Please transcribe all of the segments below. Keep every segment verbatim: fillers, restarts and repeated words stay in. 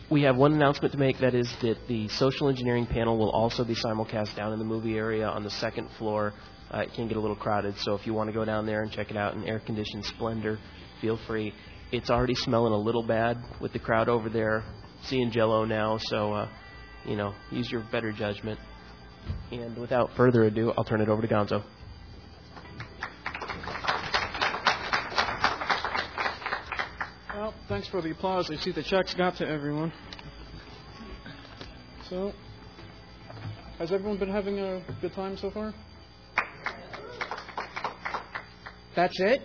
we have one announcement to make. That is that the social engineering panel will also be simulcast down in the movie area on the second floor. Uh, it can get a little crowded, so if you want to go down there and check it out in air-conditioned splendor, feel free. It's already smelling a little bad with the crowd over there, seeing Jell-O now, so, uh, you know, use your better judgment. And without further ado, I'll turn it over to Gonzo. Well, thanks for the applause. I see the checks got to everyone. So, has everyone been having a good time so far? That's it?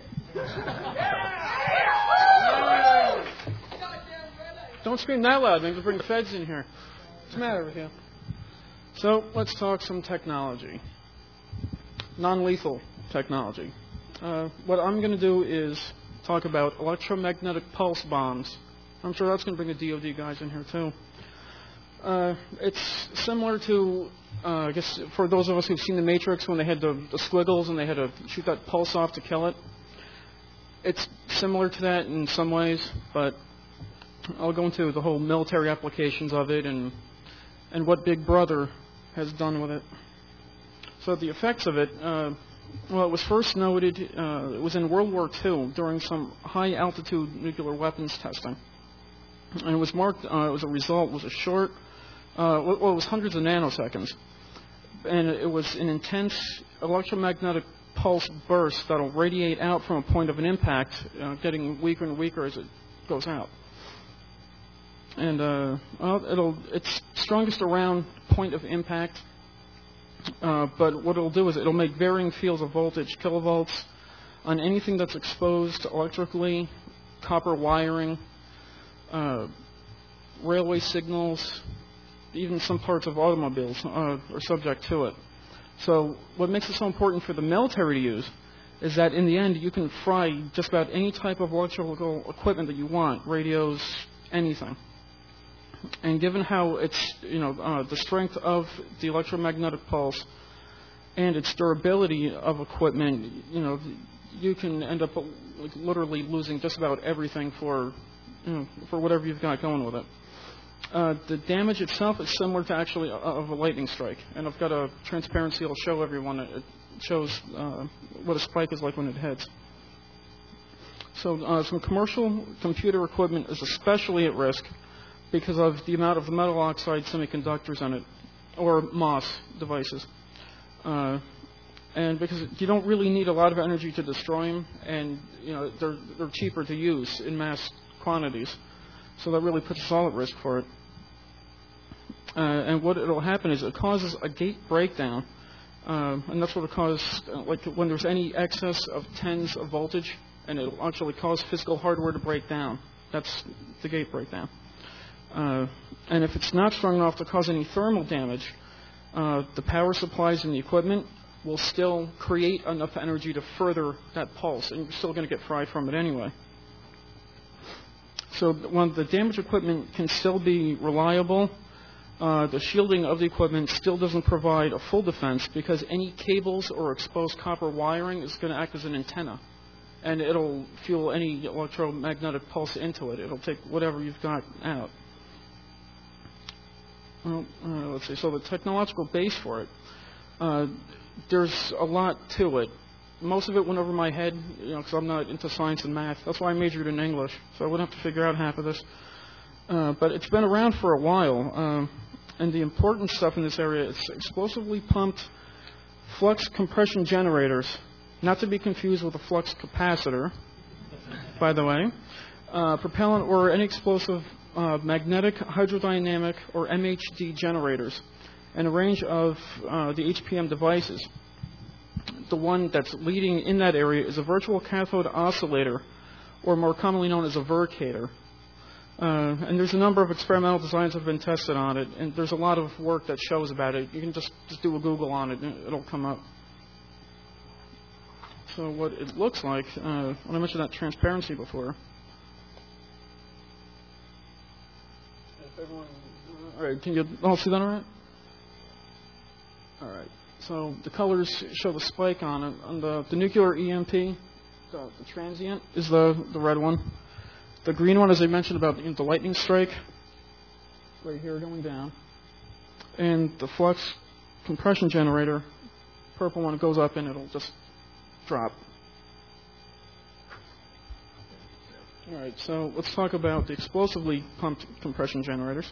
Don't scream that loud. Maybe we'll bring the feds in here. What's the matter with you? So, let's talk some technology. Non-lethal technology. Uh, what I'm going to do is talk about electromagnetic pulse bombs. I'm sure that's going to bring the D O D guys in here, too. Uh, it's similar to, uh, I guess, for those of us who've seen The Matrix, when they had the, the squiggles and they had to shoot that pulse off to kill it. It's similar to that in some ways, but I'll go into the whole military applications of it and and what Big Brother has done with it. So the effects of it, uh, well, it was first noted, uh, it was in World War Two during some high-altitude nuclear weapons testing. And it was marked, uh, it was a result, was a short, uh, well, it was hundreds of nanoseconds. And it was an intense electromagnetic pulse burst that'll radiate out from a point of an impact, uh, getting weaker and weaker as it goes out. And uh, well, it'll it's strongest around point of impact, uh, but what it'll do is it'll make varying fields of voltage, kilovolts, on anything that's exposed electrically, copper wiring, uh, railway signals, even some parts of automobiles uh, are subject to it. So what makes it so important for the military to use is that in the end you can fry just about any type of electrical equipment that you want, radios, anything. And given how it's, you know, uh, the strength of the electromagnetic pulse and its durability of equipment, you know, you can end up like, literally losing just about everything for, you know, for whatever you've got going with it. Uh, the damage itself is similar to actually a, of a lightning strike, and I've got a transparency I'll show everyone. It shows uh, what a spike is like when it hits. So uh, some commercial computer equipment is especially at risk because of the amount of the metal oxide semiconductors in it, or MOS devices. Uh, and because you don't really need a lot of energy to destroy them, and you know they're, they're cheaper to use in mass quantities. So that really puts us all at risk for it. Uh, and what it'll happen is it causes a gate breakdown, uh, and that's what it causes, uh, like when there's any excess of tens of voltage, and it'll actually cause physical hardware to break down. That's the gate breakdown. Uh, and if it's not strong enough to cause any thermal damage, uh, the power supplies and the equipment will still create enough energy to further that pulse, and you're still going to get fried from it anyway. So when the damaged equipment can still be reliable, uh, the shielding of the equipment still doesn't provide a full defense because any cables or exposed copper wiring is going to act as an antenna. And it'll fuel any electromagnetic pulse into it. It'll take whatever you've got out. Well, uh, let's see. So the technological base for it, uh, there's a lot to it. Most of it went over my head, you know, because I'm not into science and math. That's why I majored in English, so I wouldn't have to figure out half of this. Uh, but it's been around for a while, um, and the important stuff in this area is explosively pumped flux compression generators, not to be confused with a flux capacitor, by the way, uh, propellant or any explosive uh, magnetic, hydrodynamic, or M H D generators, and a range of uh, the H P M devices. The one that's leading in that area is a virtual cathode oscillator, or more commonly known as a Vercator. Uh, and there's a number of experimental designs that have been tested on it, and there's a lot of work that shows about it. You can just, just do a Google on it, and it'll come up. So what it looks like, uh, when I mentioned that transparency before. If everyone, all right, can you all see that all right? All right. So the colors show the spike on it. On the, the nuclear E M P, the, the transient is the, the red one. The green one, as I mentioned about the, the lightning strike, right here going down. And the flux compression generator, purple one, goes up and it'll just drop. All right, so let's talk about the explosively pumped compression generators.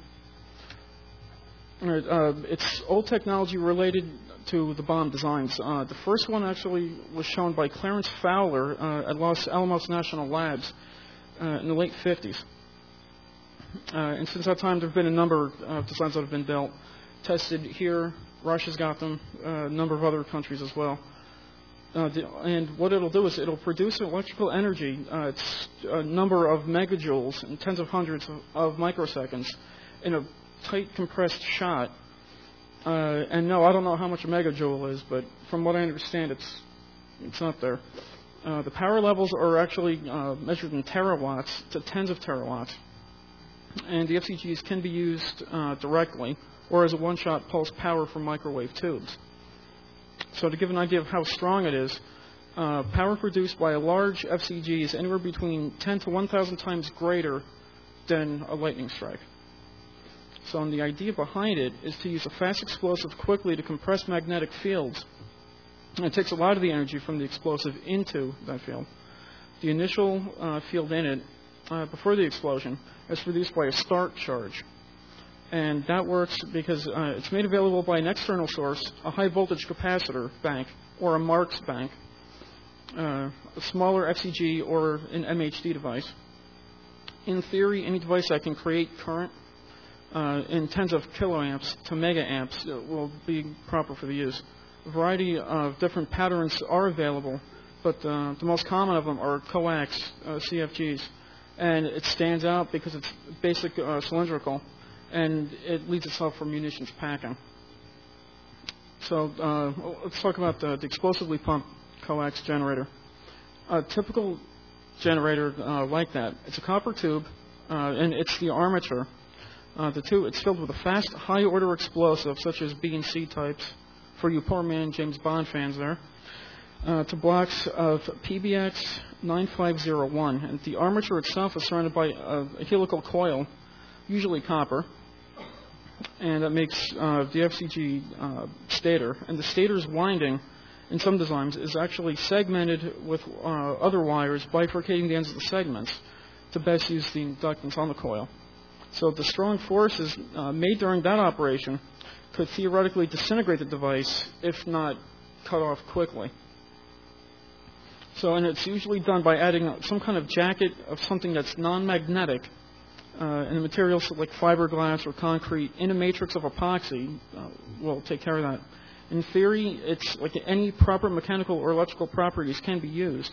All right, uh, it's old technology related to the bomb designs. Uh, the first one actually was shown by Clarence Fowler uh, at Los Alamos National Labs uh, in the late fifties. Uh, and since that time, there have been a number of designs that have been built, tested here. Russia's got them, uh, a number of other countries as well. Uh, the, and what it'll do is it'll produce electrical energy. Uh, it's a number of megajoules and tens of hundreds of, of microseconds in a tight compressed shot. Uh, and no, I don't know how much a megajoule is, but from what I understand, it's it's up there. Uh, the power levels are actually uh, measured in terawatts to tens of terawatts. And the F C Gs can be used uh, directly or as a one-shot pulse power from microwave tubes. So to give an idea of how strong it is, uh, power produced by a large F C G is anywhere between ten to one thousand times greater than a lightning strike. So and the idea behind it is to use a fast explosive quickly to compress magnetic fields. And it takes a lot of the energy from the explosive into that field. The initial uh, field in it, uh, before the explosion, is produced by a start charge. And that works because uh, it's made available by an external source, a high-voltage capacitor bank, or a Marx bank, uh, a smaller F C G or an M H D device. In theory, any device that can create current uh, in tens of kiloamps to megaamps will be proper for the use. A variety of different patterns are available, but uh, the most common of them are coax uh, C F Gs. And it stands out because it's basic uh, cylindrical, and it leads itself for munitions packing. So uh, let's talk about the, the explosively pumped coax generator. A typical generator uh, like that, it's a copper tube, uh, and it's the armature. Uh, the tube, it's filled with a fast, high-order explosive, such as B and C types, for you poor man James Bond fans there, uh, to blocks of P B X nine five zero one. And the armature itself is surrounded by a, a helical coil, usually copper, and that makes uh, the F C G uh, stator. And the stator's winding, in some designs, is actually segmented with uh, other wires, bifurcating the ends of the segments to best use the inductance on the coil. So the strong forces uh, made during that operation could theoretically disintegrate the device, if not cut off quickly. So, and it's usually done by adding some kind of jacket of something that's non-magnetic, uh, and the materials like fiberglass or concrete in a matrix of epoxy uh, will take care of that. In theory, it's like any proper mechanical or electrical properties can be used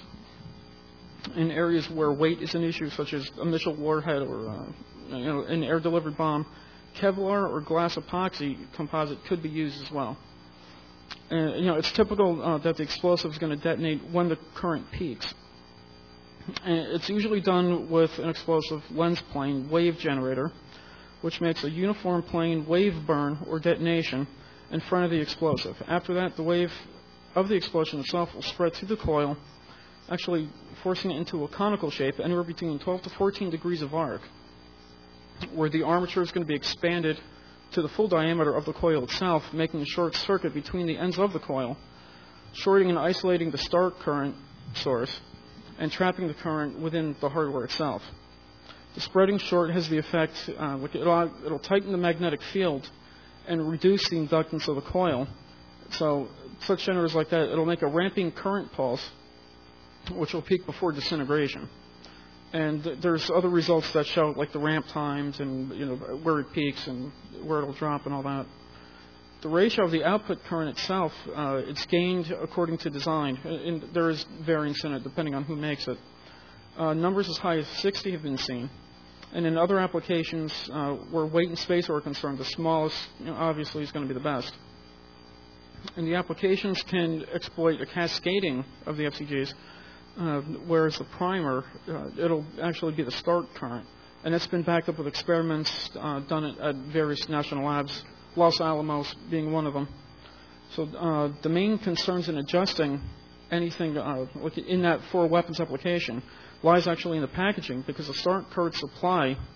in areas where weight is an issue, such as a missile warhead or uh, you know, an air-delivered bomb. Kevlar or glass epoxy composite could be used as well. Uh, you know, it's typical uh, that the explosive is going to detonate when the current peaks. And it's usually done with an explosive lens plane wave generator, which makes a uniform plane wave burn or detonation in front of the explosive. After that, the wave of the explosion itself will spread through the coil, actually forcing it into a conical shape, anywhere between twelve to fourteen degrees of arc, where the armature is going to be expanded to the full diameter of the coil itself, making a short circuit between the ends of the coil, shorting and isolating the start current source, and trapping the current within the hardware itself. The spreading short has the effect, uh, it'll, it'll tighten the magnetic field and reduce the inductance of the coil. So such generators like that, it'll make a ramping current pulse, which will peak before disintegration. And th- there's other results that show, like the ramp times and you know where it peaks and where it'll drop and all that. The ratio of the output current itself, uh, it's gained according to design, and there is variance in it depending on who makes it. Uh, numbers as high as sixty have been seen. And in other applications uh, where weight and space are concerned, the smallest, you know, obviously, is going to be the best. And the applications can exploit a cascading of the F C Gs, uh, whereas the primer, uh, it'll actually be the start current. And it's been backed up with experiments uh, done at, at various national labs, Los Alamos being one of them. So uh, the main concerns in adjusting anything uh, in that for weapons application lies actually in the packaging, because the start current supply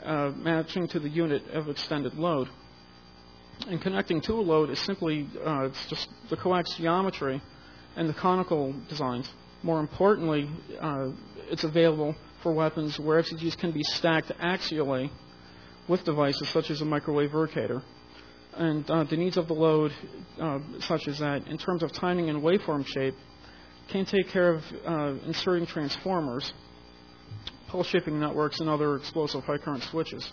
uh, matching to the unit of extended load. And connecting to a load is simply uh, it's just the coax geometry and the conical designs. More importantly, uh, it's available for weapons where F C Gs can be stacked axially with devices such as a microwave Vercator. And uh, the needs of the load, uh, such as that, in terms of timing and waveform shape, can take care of uh, inserting transformers, pulse shaping networks, and other explosive high current switches.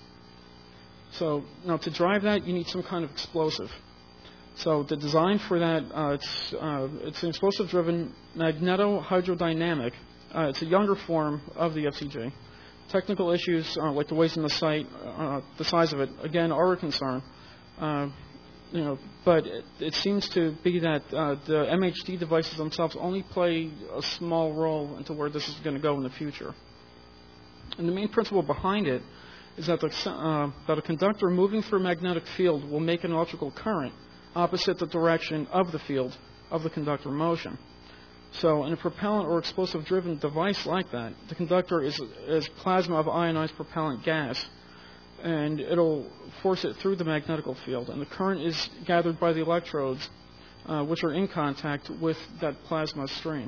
So now to drive that, you need some kind of explosive. So the design for that, uh, it's, uh, it's an explosive-driven magneto-hydrodynamic. Uh, it's a younger form of the F C G. Technical issues uh, like the waste in the site, uh, the size of it, again, are a concern. Uh, you know, but it, it seems to be that uh, the M H D devices themselves only play a small role into where this is going to go in the future. And the main principle behind it is that, the, uh, that a conductor moving through a magnetic field will make an electrical current opposite the direction of the field of the conductor motion. So in a propellant or explosive-driven device like that, the conductor is, is plasma of ionized propellant gas, and it'll force it through the magnetical field, and the current is gathered by the electrodes, uh, which are in contact with that plasma stream.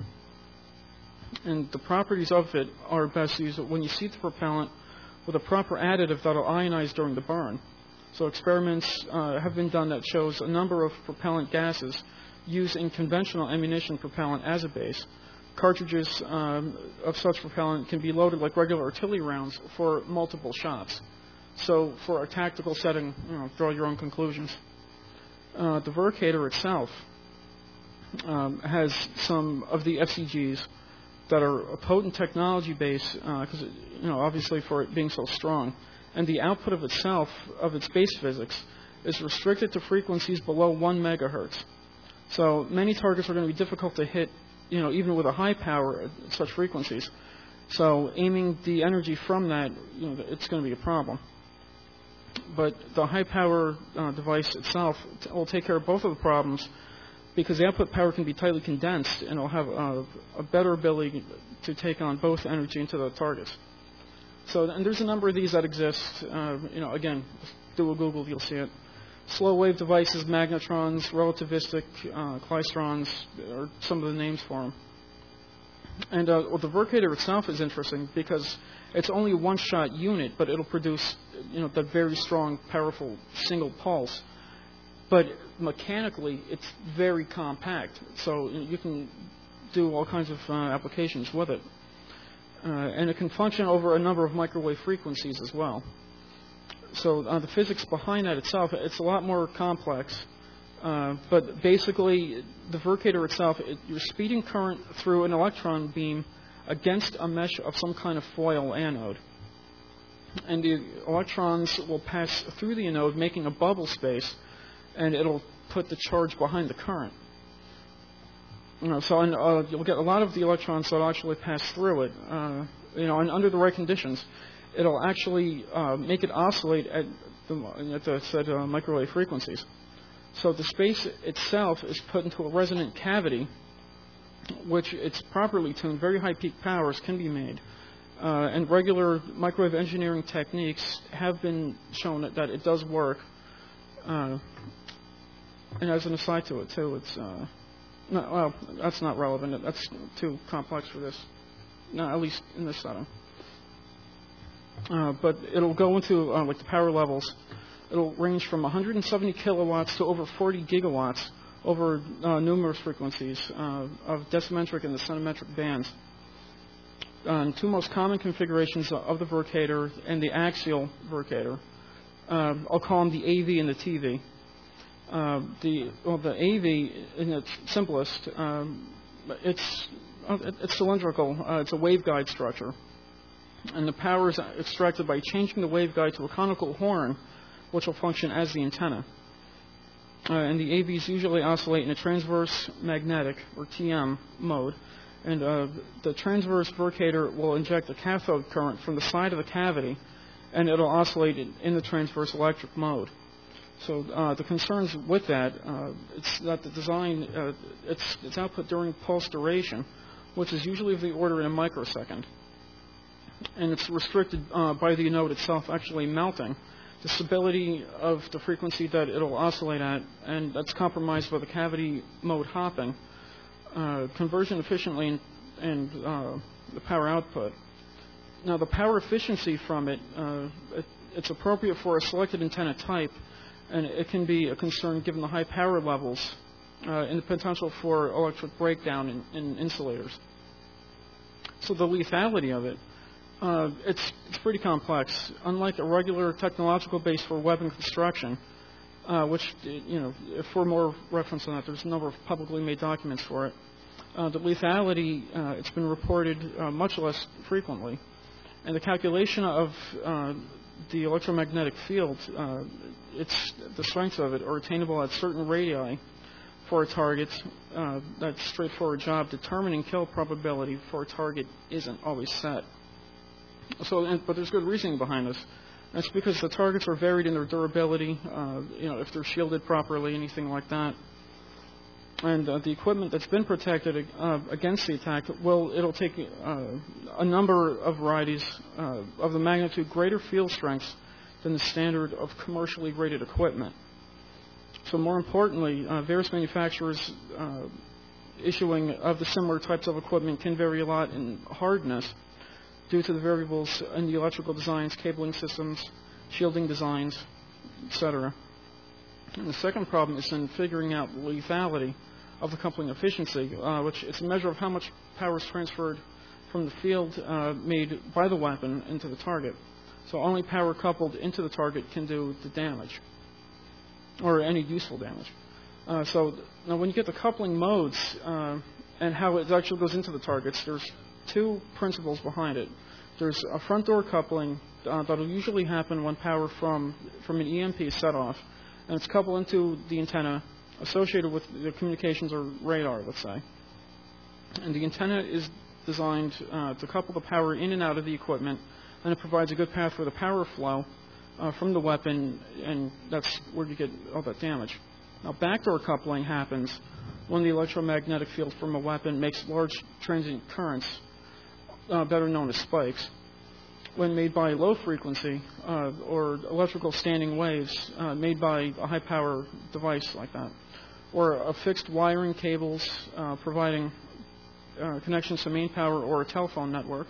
And the properties of it are best used when you see the propellant with a proper additive that will ionize during the burn. So experiments uh, have been done that shows a number of propellant gases used in conventional ammunition propellant as a base. Cartridges um, of such propellant can be loaded like regular artillery rounds for multiple shots. So for a tactical setting, you know, draw your own conclusions. Uh, the Vercator itself um, has some of the F C Gs that are a potent technology base, because, uh, you know, obviously for it being so strong. And the output of itself, of its base physics, is restricted to frequencies below one megahertz. So many targets are going to be difficult to hit, you know, even with a high power at such frequencies. So aiming the energy from that, you know, it's going to be a problem. But the high power uh, device itself t- will take care of both of the problems, because the output power can be tightly condensed, and it'll have uh, a better ability to take on both energy into the targets. So, and there's a number of these that exist. Uh, you know, again, do a Google, you'll see it. Slow wave devices, magnetrons, relativistic uh, klystrons, are some of the names for them. And uh, well, the Vercator itself is interesting because it's only a one-shot unit, but it'll produce, you know, that very strong, powerful single pulse. But mechanically, it's very compact, so you can do all kinds of uh, applications with it. Uh, and it can function over a number of microwave frequencies as well. So uh, the physics behind that itself, it's a lot more complex. Uh, but basically, the Vercator itself, it, you're speeding current through an electron beam against a mesh of some kind of foil anode. And the electrons will pass through the anode, making a bubble space, and it'll put the charge behind the current. You know, so and, uh, you'll get a lot of the electrons that will actually pass through it. Uh, you know, and under the right conditions, it'll actually uh, make it oscillate at the, at the said uh, microwave frequencies. So the space itself is put into a resonant cavity, which it's properly tuned. Very high peak powers can be made. Uh, and regular microwave engineering techniques have been shown that, that it does work. Uh, and as an aside to it, too, it's... Uh, no, well, that's not relevant. That's too complex for this. No, at least in this setting. Uh, but it'll go into uh, like the power levels. It'll range from one hundred seventy kilowatts to over forty gigawatts over uh, numerous frequencies uh, of decimetric and the centimetric bands. Uh, two most common configurations of the Vercator and the axial Vercator. Uh, I'll call them the A V and the T V. Uh, the well, the A V in its simplest, um, it's uh, it's cylindrical. Uh, it's a waveguide structure, and the power is extracted by changing the waveguide to a conical horn, which will function as the antenna. Uh, and the A Vs usually oscillate in a transverse magnetic, or T M, mode. And uh, the transverse Vercator will inject a cathode current from the side of the cavity, and it'll oscillate in, in the transverse electric mode. So uh, the concerns with that, uh, it's that the design, uh, it's, it's output during pulse duration, which is usually of the order in a microsecond. and it's restricted uh, by the anode itself actually melting. The stability of the frequency that it'll oscillate at, and that's compromised by the cavity mode hopping, uh, conversion efficiently, and, and uh, the power output. Now, the power efficiency from it, uh, it, it's appropriate for a selected antenna type, and it can be a concern given the high power levels uh, and the potential for electric breakdown in, in insulators. So the lethality of it, uh, it's, it's pretty complex. Unlike a regular technological base for weapon construction, uh, which, you know, for more reference on that, there's a number of publicly made documents for it. Uh, the lethality, uh, it's been reported uh, much less frequently. And the calculation of uh, the electromagnetic field, uh, it's the strengths of it are attainable at certain radii for a target. Uh, that's a straightforward job. Determining kill probability for a target isn't always set. So, and, but there's good reasoning behind this. That's because the targets are varied in their durability, uh, you know, if they're shielded properly, anything like that. And uh, the equipment that's been protected uh, against the attack, well, it'll take uh, a number of varieties uh, of the magnitude greater field strengths than the standard of commercially rated equipment. So more importantly, uh, various manufacturers uh, issuing of the similar types of equipment can vary a lot in hardness due to the variables in the electrical designs, cabling systems, shielding designs, et cetera. And the second problem is in figuring out the lethality of the coupling efficiency, uh, which is a measure of how much power is transferred from the field uh, made by the weapon into the target. So only power coupled into the target can do the damage, or any useful damage. Uh, so now when you get the coupling modes uh, and how it actually goes into the targets, there's two principles behind it. There's a front door coupling uh, that will usually happen when power from, from an E M P is set off, and it's coupled into the antenna associated with the communications or radar, let's say. And the antenna is designed uh, to couple the power in and out of the equipment, and it provides a good path for the power flow uh, from the weapon, and that's where you get all that damage. Now, backdoor coupling happens when the electromagnetic field from a weapon makes large transient currents, uh, better known as spikes. When made by low frequency uh, or electrical standing waves uh, made by a high power device like that, or a fixed wiring cables uh, providing uh, connections to main power or a telephone network.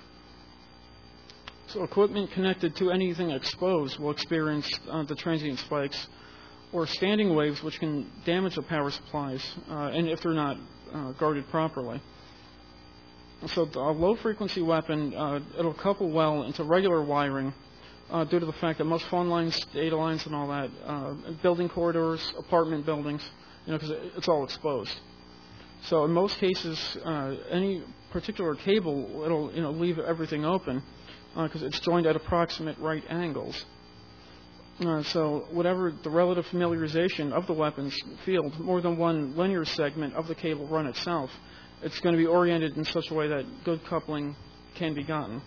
So equipment connected to anything exposed will experience uh, the transient spikes, or standing waves which can damage the power supplies, uh, and if they're not uh, guarded properly. So a low-frequency weapon, uh, it'll couple well into regular wiring uh, due to the fact that most phone lines, data lines and all that, uh, building corridors, apartment buildings, you know, because it's all exposed. So in most cases, uh, any particular cable, it'll, you know, leave everything open because uh, it's joined at approximate right angles. Uh, so whatever the relative familiarization of the weapon's field, more than one linear segment of the cable run itself, it's going to be oriented in such a way that good coupling can be gotten.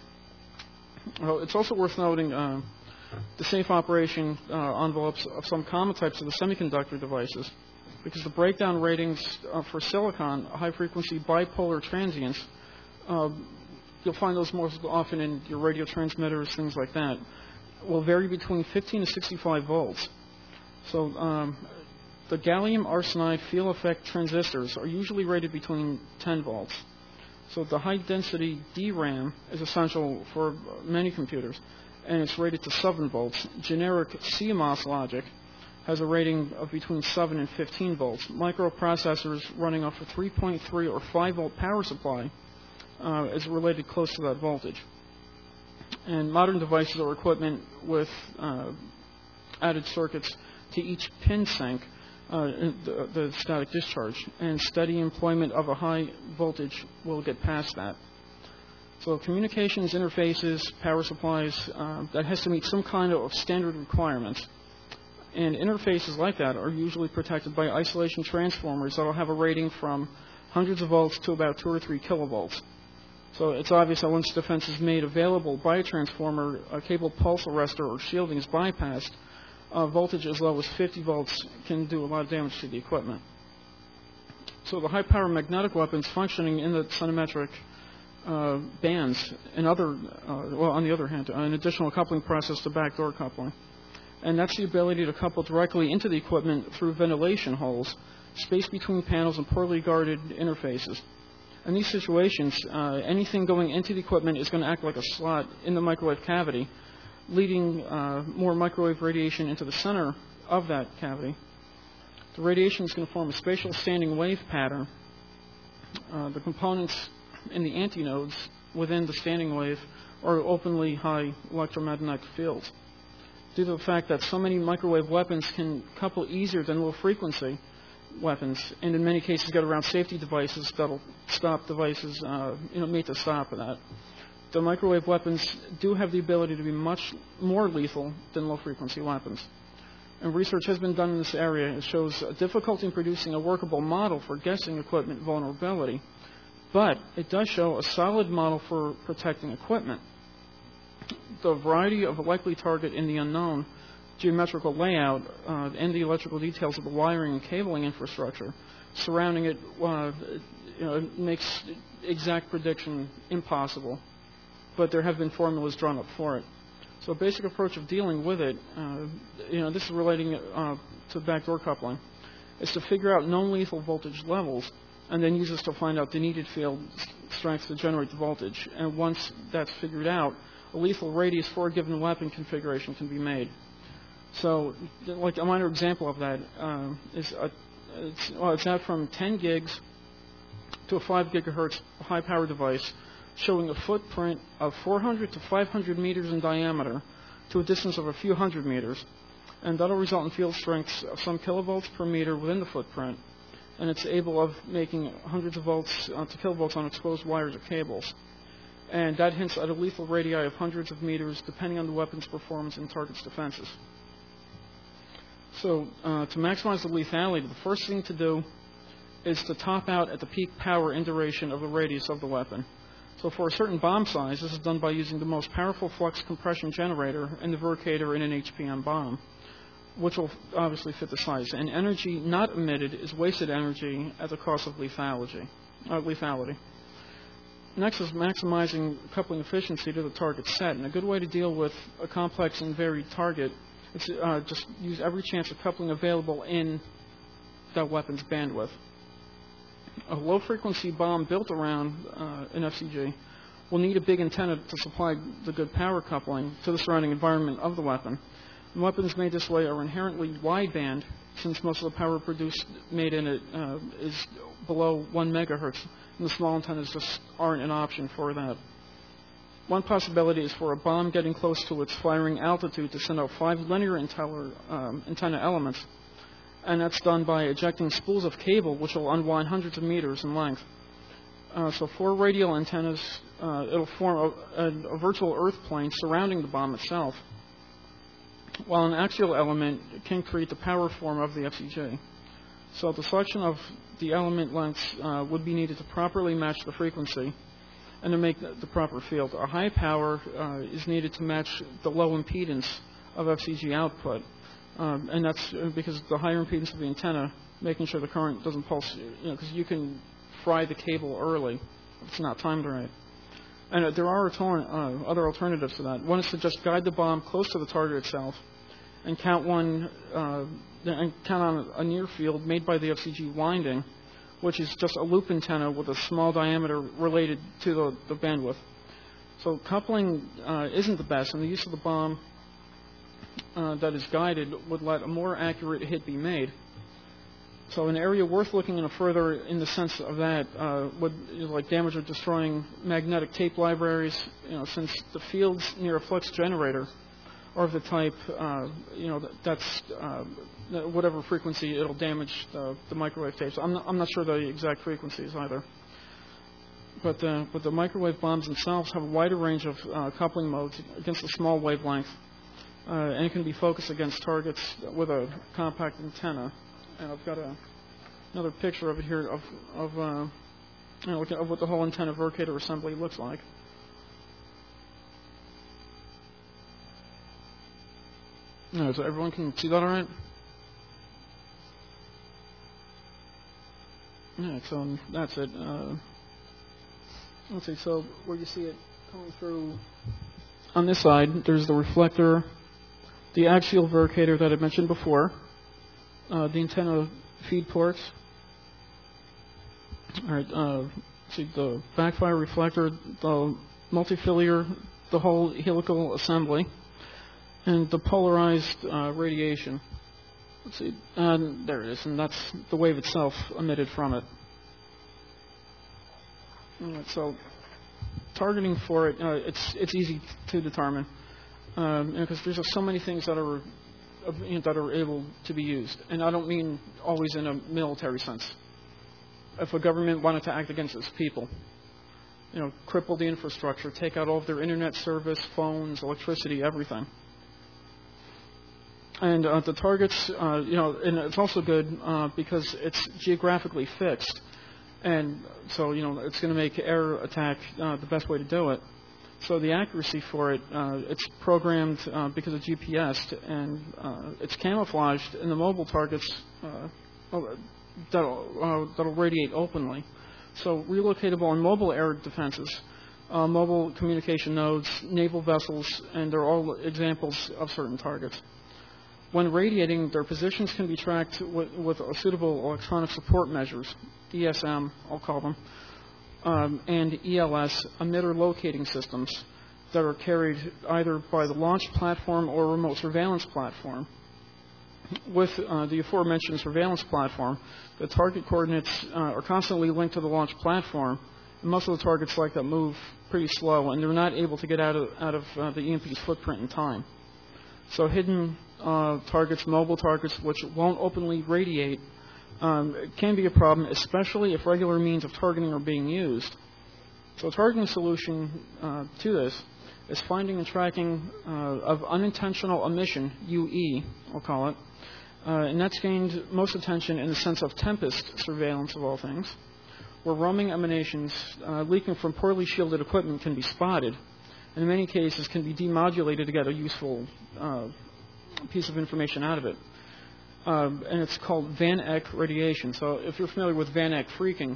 Well, it's also worth noting uh, the safe operation uh, envelopes of some common types of the semiconductor devices, because the breakdown ratings uh, for silicon, high-frequency bipolar transients, uh, you'll find those most often in your radio transmitters, things like that, will vary between fifteen to sixty-five volts. So um, the gallium arsenide field effect transistors are usually rated between ten volts. So the high-density D RAM is essential for many computers, and it's rated to seven volts. Generic C MOS logic has a rating of between seven and fifteen volts. Microprocessors running off a three point three or five volt power supply uh, is related close to that voltage. And modern devices or equipment with uh, added circuits to each pin sync uh, the, the static discharge, and steady employment of a high voltage will get past that. So communications interfaces, power supplies, uh, that has to meet some kind of standard requirements. And interfaces like that are usually protected by isolation transformers that will have a rating from hundreds of volts to about two or three kilovolts. So it's obvious that once defense is made available by a transformer, a cable pulse arrestor or shielding is bypassed, uh, voltage as low as fifty volts can do a lot of damage to the equipment. So the high-power magnetic weapons functioning in the cinemetric uh, bands and other, uh, well, on the other hand, an additional coupling process to backdoor coupling. And that's the ability to couple directly into the equipment through ventilation holes, space between panels, and poorly guarded interfaces. In these situations, uh, anything going into the equipment is going to act like a slot in the microwave cavity, leading uh, more microwave radiation into the center of that cavity. The radiation is going to form a spatial standing wave pattern. Uh, the components in the antinodes within the standing wave are openly high electromagnetic fields. Due to the fact that so many microwave weapons can couple easier than low-frequency weapons, and in many cases get around safety devices that'll stop devices, uh, you know, made to stop that. The microwave weapons do have the ability to be much more lethal than low-frequency weapons. And research has been done in this area. It shows a difficulty in producing a workable model for guessing equipment vulnerability, but it does show a solid model for protecting equipment. The variety of a likely target in the unknown, geometrical layout, uh, and the electrical details of the wiring and cabling infrastructure surrounding it, uh, you know, makes exact prediction impossible. But there have been formulas drawn up for it. So a basic approach of dealing with it, uh, you know, this is relating uh, to backdoor coupling, is to figure out known lethal voltage levels and then use this to find out the needed field strength to generate the voltage. And once that's figured out, a lethal radius for a given weapon configuration can be made. So, like a minor example of that uh, is a, it's, well, it's out from ten gigs to a five gigahertz high-power device, showing a footprint of four hundred to five hundred meters in diameter to a distance of a few hundred meters, and that'll result in field strengths of some kilovolts per meter within the footprint, and it's able of making hundreds of volts uh, to kilovolts on exposed wires or cables. And that hints at a lethal radii of hundreds of meters, depending on the weapon's performance and target's defenses. So uh, to maximize the lethality, the first thing to do is to top out at the peak power and duration of the radius of the weapon. So for a certain bomb size, this is done by using the most powerful flux compression generator and the Vercator in an H P M bomb, which will obviously fit the size. And energy not emitted is wasted energy at the cost of lethality. Uh, lethality. Next is maximizing coupling efficiency to the target set. And a good way to deal with a complex and varied target is to uh, just use every chance of coupling available in that weapon's bandwidth. A low-frequency bomb built around uh, an F C G will need a big antenna to supply the good power coupling to the surrounding environment of the weapon. And weapons made this way are inherently wideband, since most of the power produced made in it uh, is below one megahertz, and the small antennas just aren't an option for that. One possibility is for a bomb getting close to its firing altitude to send out five linear antenna, um, antenna elements, and that's done by ejecting spools of cable which will unwind hundreds of meters in length. Uh, so for radial antennas, uh, it'll form a, a, a virtual earth plane surrounding the bomb itself, while an axial element can create the power form of the F C G. So the selection of the element lengths uh, would be needed to properly match the frequency and to make the, the proper field. A high power uh, is needed to match the low impedance of F C G output. Um, and that's because the higher impedance of the antenna, making sure the current doesn't pulse, you know, because you can fry the cable early if it's not timed right. And uh, there are uh, other alternatives to that. One is to just guide the bomb close to the target itself and count one uh, and count on a near field made by the F C G winding, which is just a loop antenna with a small diameter related to the, the bandwidth. So coupling uh, isn't the best, and the use of the bomb uh, that is guided would let a more accurate hit be made. So an area worth looking into further in the sense of that uh, would you know, like damage or destroying magnetic tape libraries, you know, since the fields near a flux generator are of the type, uh, you know, that, that's uh, whatever frequency it'll damage the, the microwave tapes. I'm not, I'm not sure the exact frequencies either. But, uh, but the microwave bombs themselves have a wider range of uh, coupling modes against a small wavelength, uh, and it can be focused against targets with a compact antenna. And I've got a, another picture of it here of, of, uh, you know, of what the whole antenna Vercator assembly looks like. No, so everyone can see that all right? Yeah, so that's it. Uh, let's see, so where you see it coming through on this side, there's the reflector, the axial vericator that I mentioned before, uh, the antenna feed ports. All right, uh, see the backfire reflector, the multifiliar, the whole helical assembly, and the polarized uh, radiation. Let's see, and there it is, and that's the wave itself emitted from it. All right, so targeting for it, uh, it's it's easy to determine um, because there's just so many things that are uh, you know, that are able to be used, and I don't mean always in a military sense. If a government wanted to act against its people, you know, cripple the infrastructure, take out all of their internet service, phones, electricity, everything. And uh, the targets, uh, you know, and it's also good uh, because it's geographically fixed. And so, you know, it's going to make air attack uh, the best way to do it. So the accuracy for it, uh, it's programmed uh, because of G P S, and uh, it's camouflaged in the mobile targets uh, that'll, uh, that'll radiate openly. So relocatable on mobile air defenses, uh, mobile communication nodes, naval vessels, and they're all examples of certain targets. When radiating, their positions can be tracked with, with suitable electronic support measures, E S M, I'll call them, um, and E L S, emitter locating systems that are carried either by the launch platform or remote surveillance platform. With uh, the aforementioned surveillance platform, the target coordinates uh, are constantly linked to the launch platform, and most of the targets like that move pretty slow, and they're not able to get out of, out of uh, the E M P's footprint in time. So hidden uh, targets, mobile targets, which won't openly radiate, um, can be a problem, especially if regular means of targeting are being used. So a targeting solution uh, to this is finding and tracking uh, of unintentional emission, U E, I'll call it, uh, and that's gained most attention in the sense of tempest surveillance of all things, where roaming emanations uh, leaking from poorly shielded equipment can be spotted, and in many cases can be demodulated to get a useful uh, piece of information out of it. Um, and it's called Van Eck radiation. So if you're familiar with Van Eck freaking,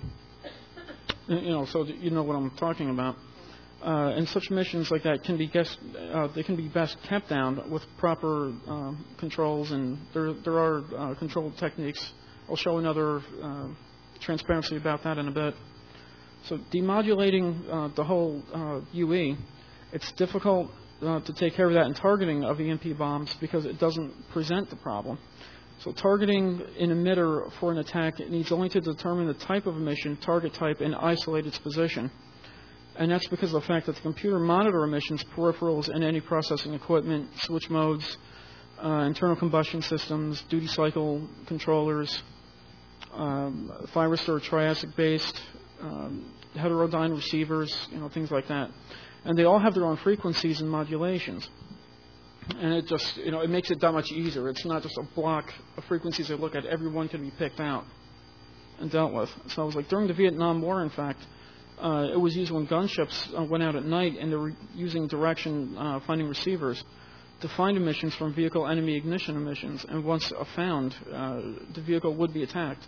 you know, so you know what I'm talking about. Uh, and such missions like that can be guessed, uh, they can be best kept down with proper uh, controls, and there there are uh, control techniques. I'll show another uh, transparency about that in a bit. So demodulating uh, the whole uh, U E, it's difficult uh, to take care of that in targeting of E M P bombs because it doesn't present the problem. So targeting an emitter for an attack needs only to determine the type of emission, target type, and isolate its position. And that's because of the fact that the computer monitor emissions, peripherals, and any processing equipment, switch modes, uh, internal combustion systems, duty cycle controllers, um, thyristor Triassic-based, um, heterodyne receivers, you know, things like that. And they all have their own frequencies and modulations. And it just, you know, it makes it that much easier. It's not just a block of frequencies they look at. Every one can be picked out and dealt with. So it was like during the Vietnam War, in fact, uh, it was used when gunships uh, went out at night and they were using direction uh, finding receivers to find emissions from vehicle enemy ignition emissions. And once uh, found, uh, the vehicle would be attacked.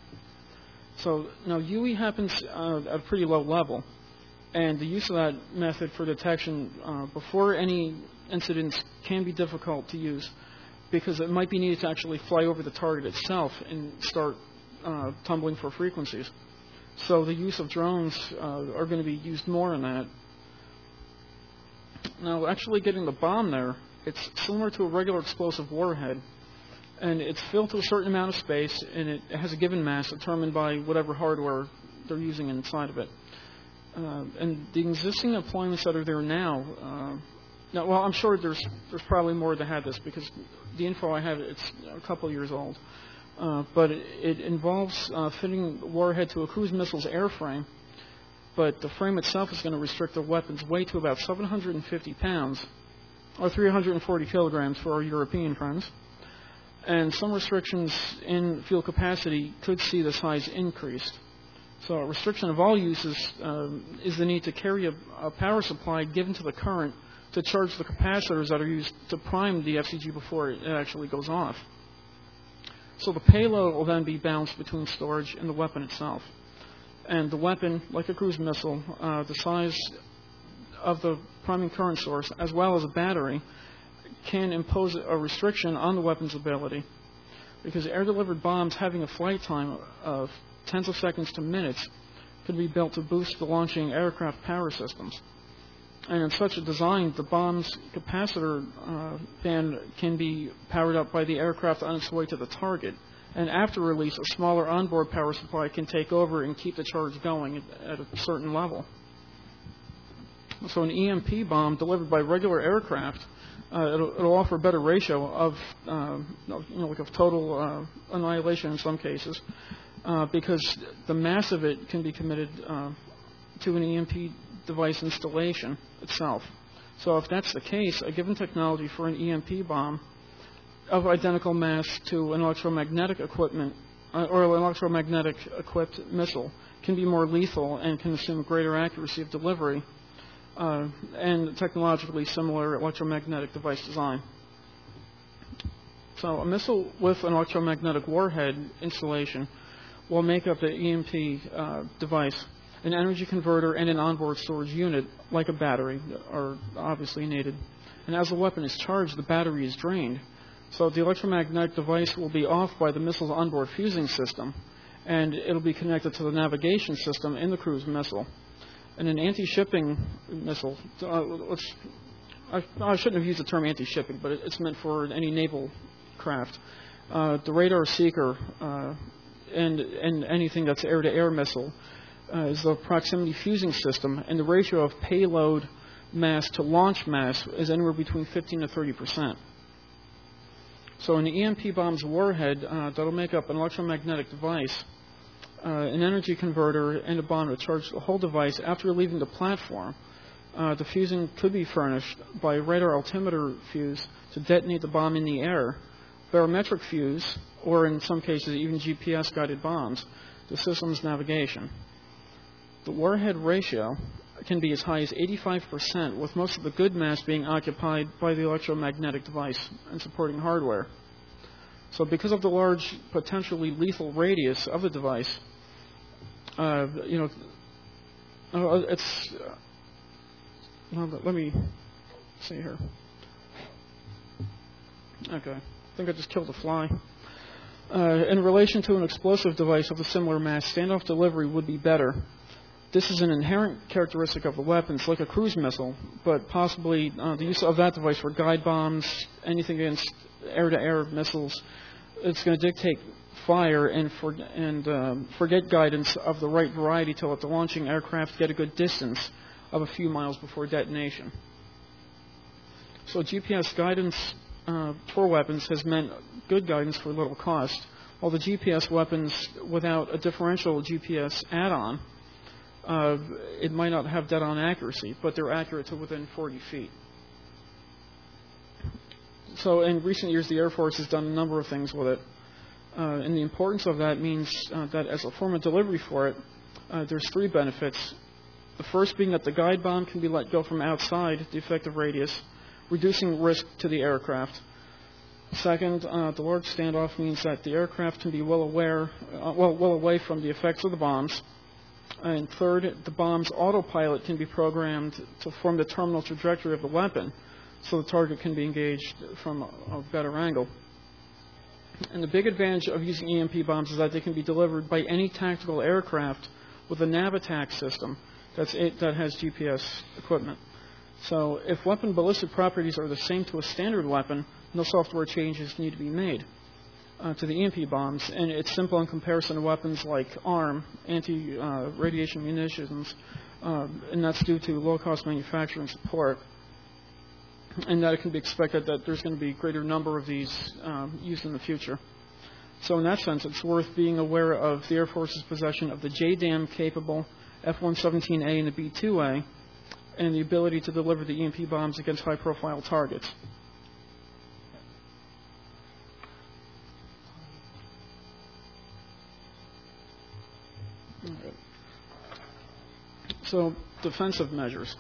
So now U E happens uh, at a pretty low level. And the use of that method for detection uh, before any incidents can be difficult to use because it might be needed to actually fly over the target itself and start uh, tumbling for frequencies. So the use of drones uh, are going to be used more in that. Now, actually getting the bomb there, it's similar to a regular explosive warhead, and it's filled to a certain amount of space, and it has a given mass determined by whatever hardware they're using inside of it. Uh, and the existing deployments that are there now, uh, now, well, I'm sure there's there's probably more that have this because the info I have, it's a couple years old. Uh, but it, it involves uh, fitting the warhead to a cruise missile's airframe, but the frame itself is going to restrict the weapon's weight to about seven hundred fifty pounds, or three hundred forty kilograms for our European friends. And some restrictions in fuel capacity could see the size increased. So a restriction of all uses um, is the need to carry a, a power supply given to the current to charge the capacitors that are used to prime the F C G before it actually goes off. So the payload will then be balanced between storage and the weapon itself. And the weapon, like a cruise missile, uh, the size of the priming current source, as well as a battery, can impose a restriction on the weapon's ability. Because air-delivered bombs having a flight time of tens of seconds to minutes could be built to boost the launching aircraft power systems. And in such a design, the bomb's capacitor uh, band can be powered up by the aircraft on its way to the target. And after release, a smaller onboard power supply can take over and keep the charge going at a certain level. So an E M P bomb delivered by regular aircraft, uh, it'll, it'll offer a better ratio of, uh, you know, like of total uh, annihilation in some cases, uh, because the mass of it can be committed uh, to an E M P device installation itself. So if that's the case, a given technology for an E M P bomb of identical mass to an electromagnetic equipment uh, or an electromagnetic equipped missile can be more lethal and can assume greater accuracy of delivery uh, and technologically similar electromagnetic device design. So a missile with an electromagnetic warhead installation will make up the E M P uh, device. An energy converter and an onboard storage unit, like a battery, are obviously needed. And as the weapon is charged, the battery is drained. So the electromagnetic device will be off by the missile's onboard fusing system, and it'll be connected to the navigation system in the cruise missile. And an anti-shipping missile, uh, let's, I, I shouldn't have used the term anti-shipping, but it, it's meant for any naval craft. Uh, the radar seeker uh, and, and anything that's air-to-air missile Uh, is the proximity fusing system, and the ratio of payload mass to launch mass is anywhere between fifteen to thirty percent. So an E M P bomb's warhead, uh, that'll make up an electromagnetic device, uh, an energy converter, and a bomb to charge the whole device after leaving the platform. Uh, the fusing could be furnished by a radar altimeter fuse to detonate the bomb in the air, barometric fuse, or in some cases even G P S-guided bombs, the system's navigation. The warhead ratio can be as high as eighty-five percent, with most of the good mass being occupied by the electromagnetic device and supporting hardware. So because of the large, potentially lethal radius of the device, uh, you know, uh, it's, uh, well, let me see here. Okay, I think I just killed a fly. Uh, in relation to an explosive device of a similar mass, standoff delivery would be better. This is an inherent characteristic of the weapons, like a cruise missile, but possibly uh, the use of that device for guide bombs, anything against air-to-air missiles, it's going to dictate fire and, for, and um, forget guidance of the right variety to let the launching aircraft get a good distance of a few miles before detonation. So G P S guidance uh, for weapons has meant good guidance for little cost, while the G P S weapons without a differential G P S add-on, Uh, it might not have dead-on accuracy, but they're accurate to within forty feet. So in recent years, the Air Force has done a number of things with it. Uh, and the importance of that means uh, that as a form of delivery for it, uh, there's three benefits. The first being that the guide bomb can be let go from outside the effective radius, reducing risk to the aircraft. Second, uh, the large standoff means that the aircraft can be well aware, uh, well, well away from the effects of the bombs. And third, the bomb's autopilot can be programmed to form the terminal trajectory of the weapon, so the target can be engaged from a, a better angle. And the big advantage of using E M P bombs is that they can be delivered by any tactical aircraft with a NavAttack system that's it, that has G P S equipment. So if weapon ballistic properties are the same to a standard weapon, no software changes need to be made Uh, to the E M P bombs, and it's simple in comparison to weapons like ARM, anti-radiation uh, munitions, uh, and that's due to low-cost manufacturing support, and that it can be expected that there's going to be a greater number of these um, used in the future. So in that sense, it's worth being aware of the Air Force's possession of the J DAM-capable F one seventeen A and the B two A, and the ability to deliver the E M P bombs against high-profile targets. So, defensive measures.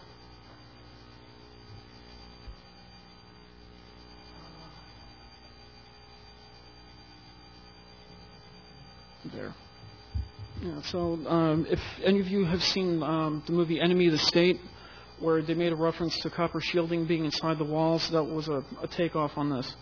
There. Yeah, so um, if any of you have seen um, the movie Enemy of the State, where they made a reference to copper shielding being inside the walls, that was a, a takeoff on this.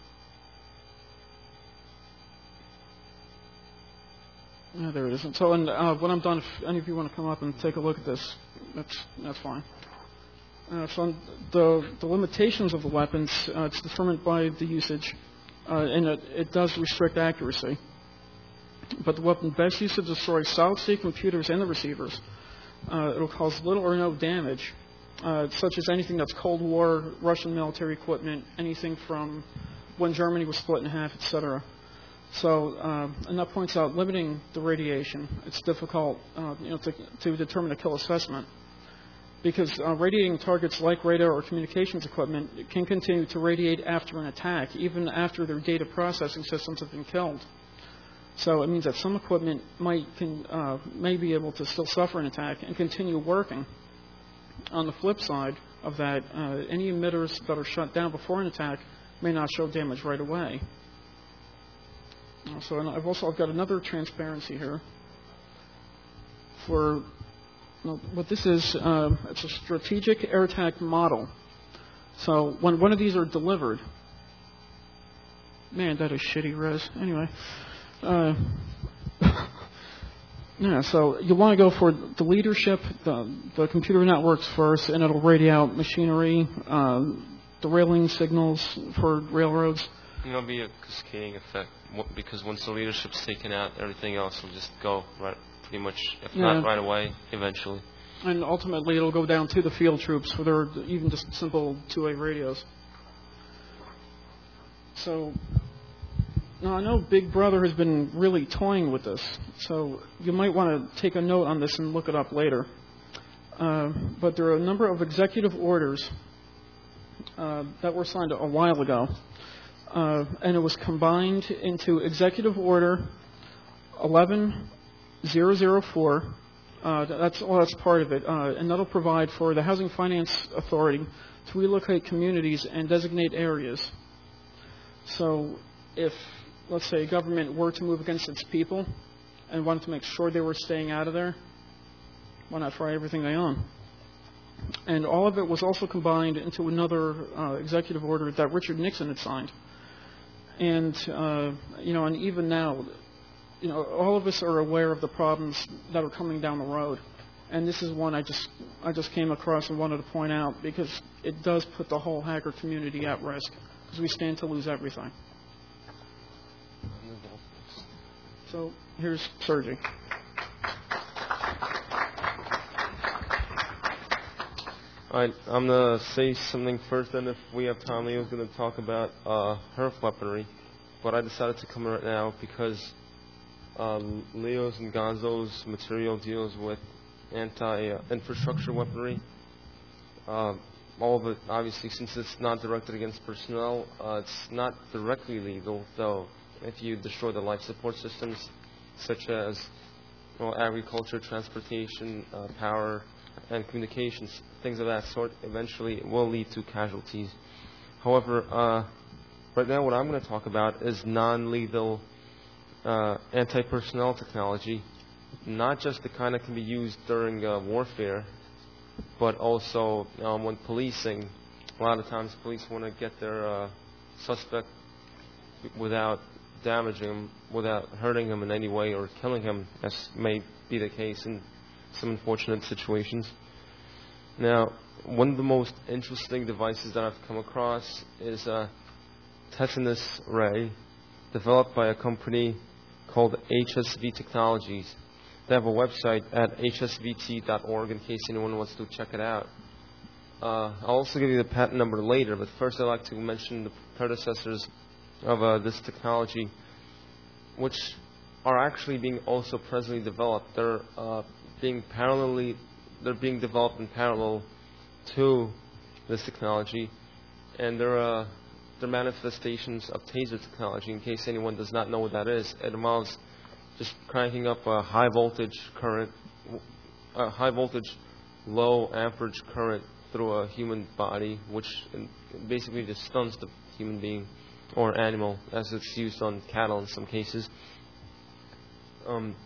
Yeah, there it is. And so, and uh, when I'm done, if any of you want to come up and take a look at this, that's that's fine. Uh, so the the limitations of the weapons, uh, it's determined by the usage, uh, and it, it does restrict accuracy. But the weapon best used to destroy solid-state computers and the receivers. Uh, it'll cause little or no damage, uh, such as anything that's Cold War, Russian military equipment, anything from when Germany was split in half, et cetera. So, uh, and that points out limiting the radiation. It's difficult, uh, you know, to, to determine a kill assessment, because uh, radiating targets like radar or communications equipment can continue to radiate after an attack, even after their data processing systems have been killed. So it means that some equipment might can, uh, may be able to still suffer an attack and continue working. On the flip side of that, uh, any emitters that are shut down before an attack may not show damage right away. So and I've also I've got another transparency here for well, what this is. Uh, it's a strategic air attack model. So when one of these are delivered, man, that is shitty res. Anyway. Uh, yeah, so you want to go for the leadership, the, the computer networks first, and it'll radio out machinery, uh, the railing signals for railroads. It'll be a cascading effect because once the leadership's taken out, everything else will just go right, pretty much, if yeah. not right away, eventually. And ultimately, it'll go down to the field troops for their even just simple two-way radios. So. Now, I know Big Brother has been really toying with this, so you might want to take a note on this and look it up later. Uh, but there are a number of executive orders uh, that were signed a while ago, uh, and it was combined into Executive Order eleven thousand four. Uh, that's well, that's part of it, uh, and that'll provide for the Housing Finance Authority to relocate communities and designate areas. So, if let's say government were to move against its people and wanted to make sure they were staying out of there, why not fry everything they own? And all of it was also combined into another uh, executive order that Richard Nixon had signed. And, uh, you know, and even now, you know, all of us are aware of the problems that are coming down the road. And this is one I just I just came across and wanted to point out because it does put the whole hacker community at risk because we stand to lose everything. So here's Sergey. Alright, I'm going to say something first, and if we have time, Leo's going to talk about uh, HERF weaponry. But I decided to come right now because um, Leo's and Gonzo's material deals with anti-infrastructure weaponry. Uh, all of it, obviously, since it's not directed against personnel, uh, it's not directly legal, though. If you destroy the life support systems, such as well, agriculture, transportation, uh, power, and communications, things of that sort, eventually it will lead to casualties. However, uh, right now what I'm going to talk about is non-lethal uh, anti-personnel technology, not just the kind that can be used during uh, warfare, but also um, when policing. A lot of times police want to get their uh, suspect without damaging him, without hurting him in any way or killing him, as may be the case in some unfortunate situations. Now, one of the most interesting devices that I've come across is a Tetanus Ray, developed by a company called H S V Technologies. They have a website at H S V T dot org in case anyone wants to check it out. Uh, I'll also give you the patent number later, but first I'd like to mention the predecessors of uh, this technology, which are actually being also presently developed. They're uh, being parallelly, they're being developed in parallel to this technology, and they're uh, they're manifestations of taser technology. In case anyone does not know what that is, it involves just cranking up a high voltage current, a high voltage, low amperage current through a human body, which basically just stuns the human being or animal, as it's used on cattle in some cases. Um,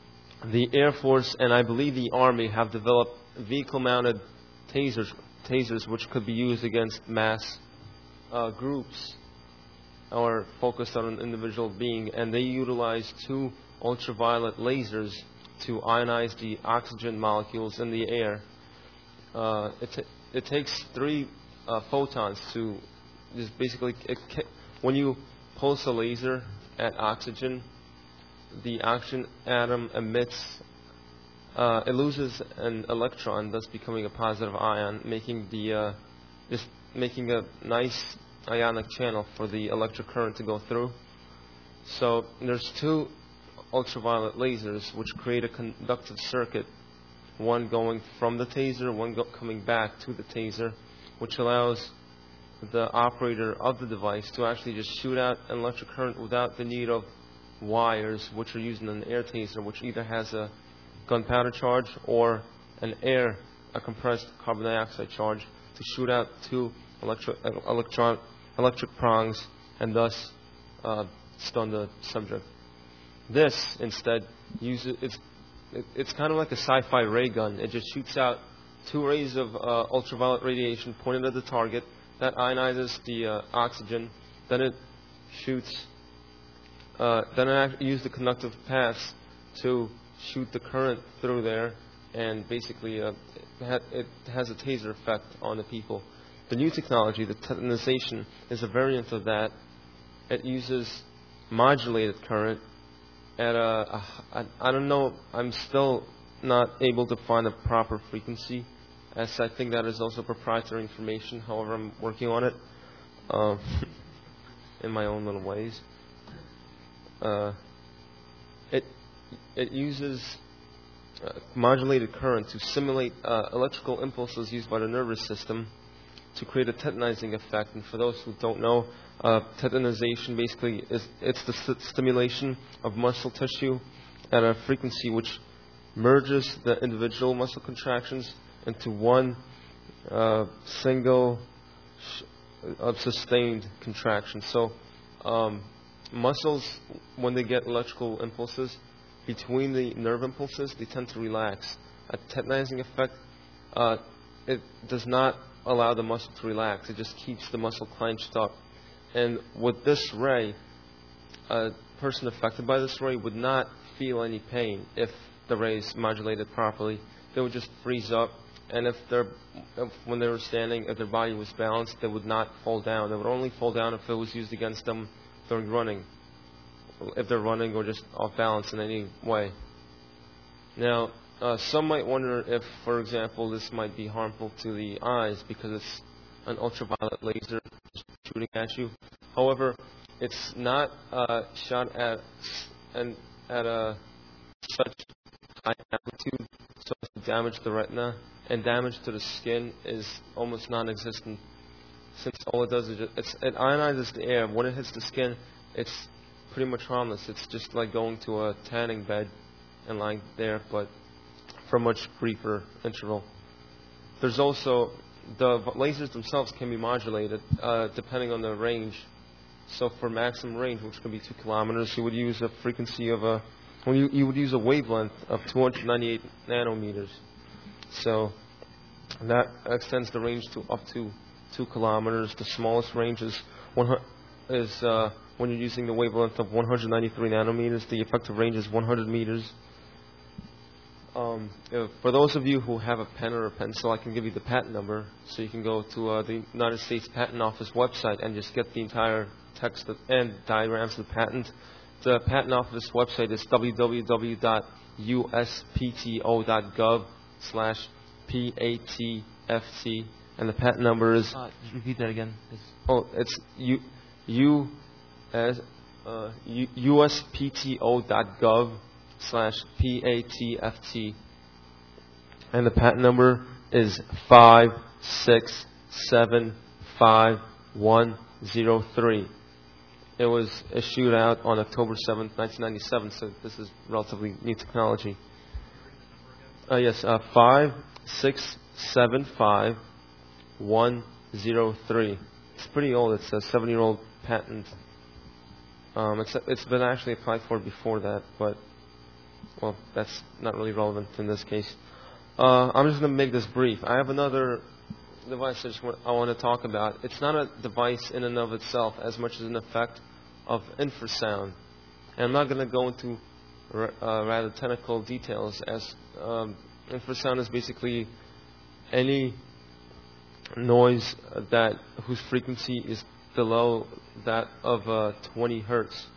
the Air Force and I believe the Army have developed vehicle-mounted tasers, tasers which could be used against mass uh, groups or focused on an individual being, and they utilize two ultraviolet lasers to ionize the oxygen molecules in the air. Uh, it, t it takes three uh, photons to just basically, it when you pulse a laser at oxygen, the oxygen atom emits, uh, it loses an electron, thus becoming a positive ion, making the uh, just making a nice ionic channel for the electric current to go through. So there's two ultraviolet lasers which create a conductive circuit, one going from the taser, one go coming back to the taser, which allows the operator of the device to actually just shoot out an electric current without the need of wires, which are used in an air taser, which either has a gunpowder charge or an air, a compressed carbon dioxide charge, to shoot out two electro electron electric prongs and thus uh, stun the subject. This instead uses it's it, it's kind of like a sci-fi ray gun. It just shoots out two rays of uh, ultraviolet radiation pointed at the target that ionizes the uh, oxygen. Then it shoots. Uh, then it uses the conductive paths to shoot the current through there, and basically uh, it, ha it has a taser effect on the people. The new technology, the tetanization, is a variant of that. It uses modulated current at a, a, a I don't know, I'm still not able to find a proper frequency, as I think that is also proprietary information. However, I'm working on it uh, in my own little ways. Uh, it it uses uh, modulated current to simulate uh, electrical impulses used by the nervous system to create a tetanizing effect. And for those who don't know, uh, tetanization basically is it's the st stimulation of muscle tissue at a frequency which merges the individual muscle contractions into one uh, single sh uh, sustained contraction. So um, muscles, when they get electrical impulses between the nerve impulses, they tend to relax. A tetanizing effect, uh, it does not allow the muscle to relax. It just keeps the muscle clenched up. And with this ray, a person affected by this ray would not feel any pain if the ray is modulated properly. They would just freeze up, and if they're, if, when they were standing, if their body was balanced, they would not fall down. They would only fall down if it was used against them during running, if they're running or just off balance in any way. Now, uh, some might wonder if, for example, this might be harmful to the eyes because it's an ultraviolet laser shooting at you. However, it's not uh, shot at and at a such high amplitude so as to damage the retina, and damage to the skin is almost non-existent, since all it does is just, it's, it ionizes the air. When it hits the skin, it's pretty much harmless. It's just like going to a tanning bed and lying there, but for a much briefer interval. There's also, the lasers themselves can be modulated uh, depending on the range. So for maximum range, which can be two kilometers, you would use a frequency of a, well, you, you would use a wavelength of two hundred ninety-eight nanometers. So that extends the range to up to two kilometers. The smallest range is, one, is uh, when you're using the wavelength of one hundred ninety-three nanometers. The effective range is one hundred meters. Um, if, for those of you who have a pen or a pencil, I can give you the patent number, so you can go to uh, the United States Patent Office website and just get the entire text and diagrams of the patent. The Patent Office website is w w w dot u s p t o dot gov slash P A T F T, and the patent number is. Uh, repeat that again. It's oh, it's U U S uh, U S P T O dot gov slash P A T F T, and the patent number is five six seven five one zero three. It was issued out on October seventh, nineteen ninety-seven, so this is relatively new technology. Uh, yes, uh, five six seven five one zero three. It's pretty old. It's a seven-year-old patent. Um, it's it's been actually applied for before that, but well, that's not really relevant in this case. Uh, I'm just going to make this brief. I have another device I, just want, I want to talk about. It's not a device in and of itself as much as an effect of infrasound. And I'm not going to go into r- uh, rather technical details, as um, infrasound is basically any noise that whose frequency is below that of uh, twenty hertz.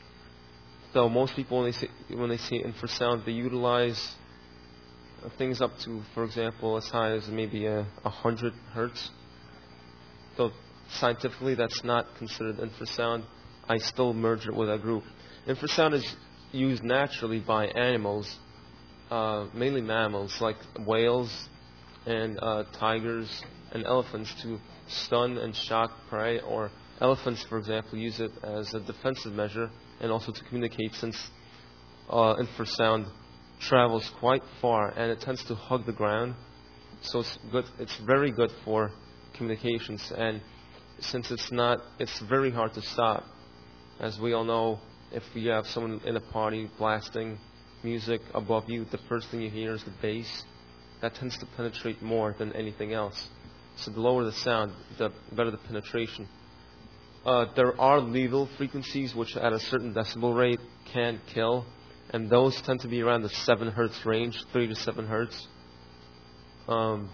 So most people, when they say, when they say infrasound, they utilize uh, things up to, for example, as high as maybe a, a hundred hertz. So scientifically, that's not considered infrasound. I still merge it with a group. Infrasound is used naturally by animals, uh, mainly mammals like whales and uh, tigers and elephants, to stun and shock prey. Or elephants, for example, use it as a defensive measure and also to communicate, since uh, infrasound travels quite far and it tends to hug the ground. So it's good. It's very good for communications, and since it's not, it's very hard to stop. As we all know, if you have someone in a party blasting music above you, the first thing you hear is the bass. That tends to penetrate more than anything else. So the lower the sound, the better the penetration. Uh, there are lethal frequencies which at a certain decibel rate can kill, and those tend to be around the seven hertz range, three to seven hertz. Um,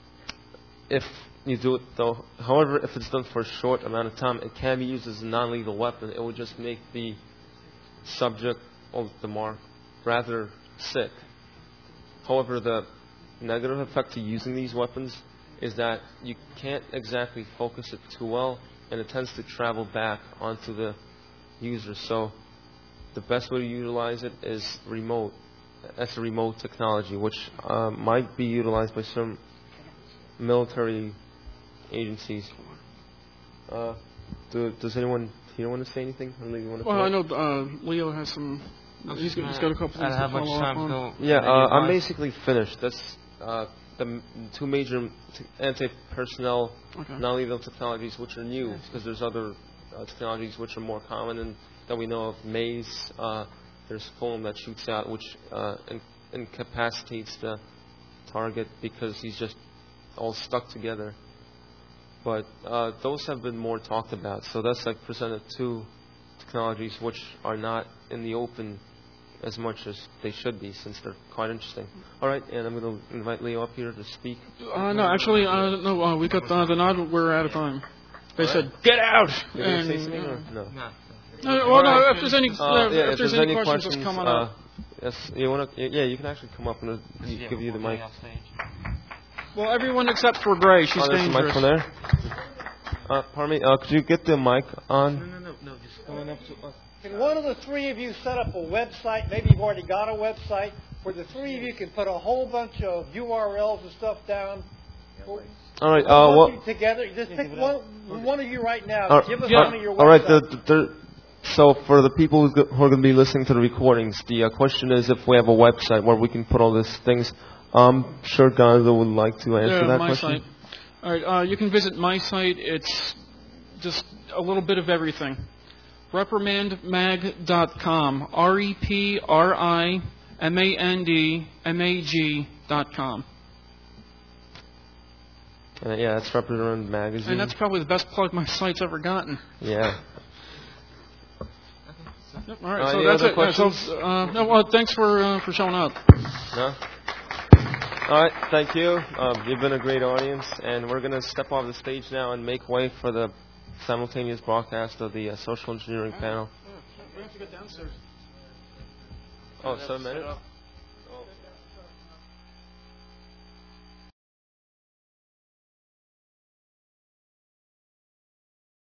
if you do it though, however, if it's done for a short amount of time, it can be used as a non-lethal weapon. It will just make the subject of the mark rather sick. However, the negative effect to using these weapons is that you can't exactly focus it too well, and it tends to travel back onto the user. So the best way to utilize it is remote. That's a remote technology, which uh, might be utilized by some military agencies. Uh, do, does anyone here want to say anything? Or you want to Well, I know uh, Leo has some. He's got, he's got a couple I things don't have to much follow time up to on. go. Yeah, uh, I'm basically finished. That's uh, the m- two major t- anti-personnel Okay. non-lethal technologies, which are new, because there's other uh, technologies which are more common and that we know of. Maze, uh, there's foam that shoots out, which uh, in- incapacitates the target because he's just all stuck together. But uh, those have been more talked about. So that's like presented two technologies which are not in the open as much as they should be, since they're quite interesting. All right, and I'm going to invite Leo up here to speak. Uh, no, actually, uh, no. Uh, we got uh, the nod. We're out of time. They All said, right. "Get out!" You going to say And, something or uh, no? No. uh, well, no. If there's any, Uh, uh, yeah, if there's any questions, just come on uh, up. yes, you want to? Yeah, you can actually come up and uh, Yeah, give you the we're mic. going off stage. Well, everyone except for Gray. She's Oh, there's a mic dangerous. from there. Uh, pardon me. Uh, could you get the mic on? No, no, no, no. Just going up to us. Can one of the three of you set up a website? Maybe you've already got a website where the three of you can put a whole bunch of U R Ls and stuff down. All right. Uh, Put well. you together. Just pick one, one of you right now. Uh, Give us yeah. one of your websites. All right. The, the, the, so for the people who's go, who are going to be listening to the recordings, the uh, question is if we have a website where we can put all these things. I'm sure Gonzo would like to answer Yeah, that my question. site. All right, uh, you can visit my site. It's just a little bit of everything. reprimand mag dot com. R E P R I M A N D M A G dot com. Uh, yeah, that's Reprimand Magazine. And that's probably the best plug my site's ever gotten. yeah. Yep, all right, Uh, so any that's other it. Yeah, so, questions? uh, no, well, thanks for uh, for showing up. No? All right, thank you. Um, you've been a great audience, and we're going to step off the stage now and make way for the simultaneous broadcast of the uh, social engineering panel. We have to get downstairs. Oh, seven minutes?